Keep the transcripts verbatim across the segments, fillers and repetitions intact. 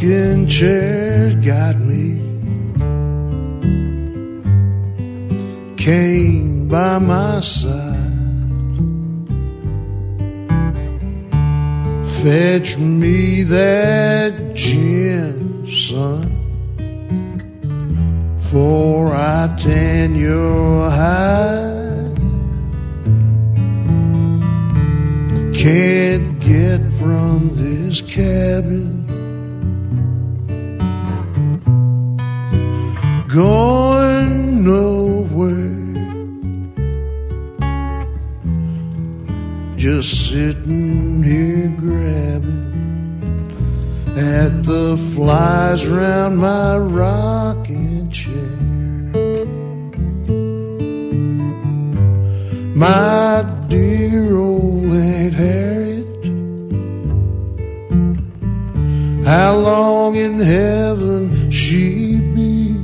rocking chair got me, came by my side, fetch me that gin, son, for I tan your hide. I can't get from this cabin, going nowhere, just sitting here grabbing at the flies round my rocking chair. My dear old Aunt Harriet, how long in heaven she be?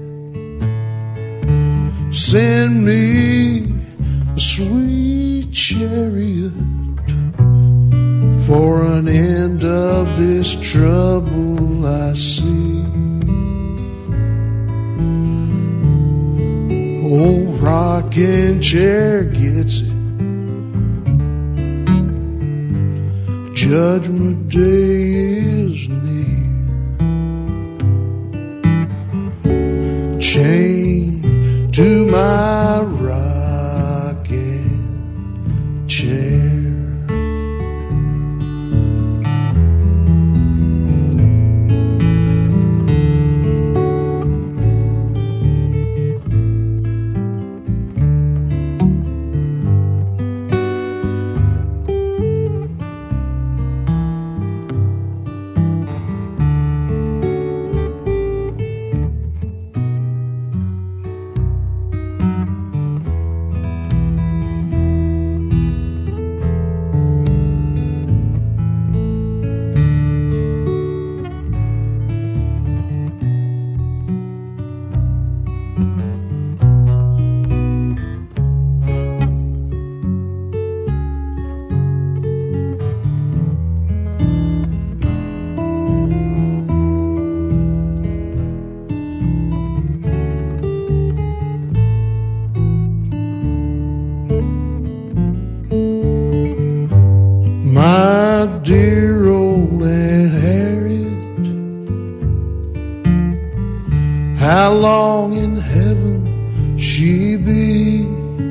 Send me a sweet chariot for an end of this trouble I see. Old rocking chair gets it, Judgment Day is near. Chain to my rocking chair. My dear old Aunt Harriet, how long in heaven she be?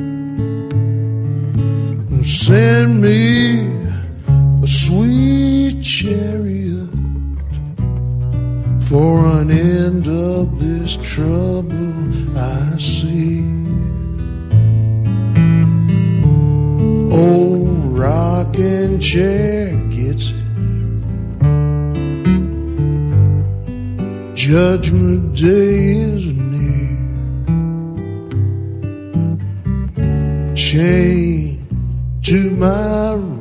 Send me a sweet chariot for an end of this trouble I see. Old rocking chair gets it, Judgment Day is near. Chain to my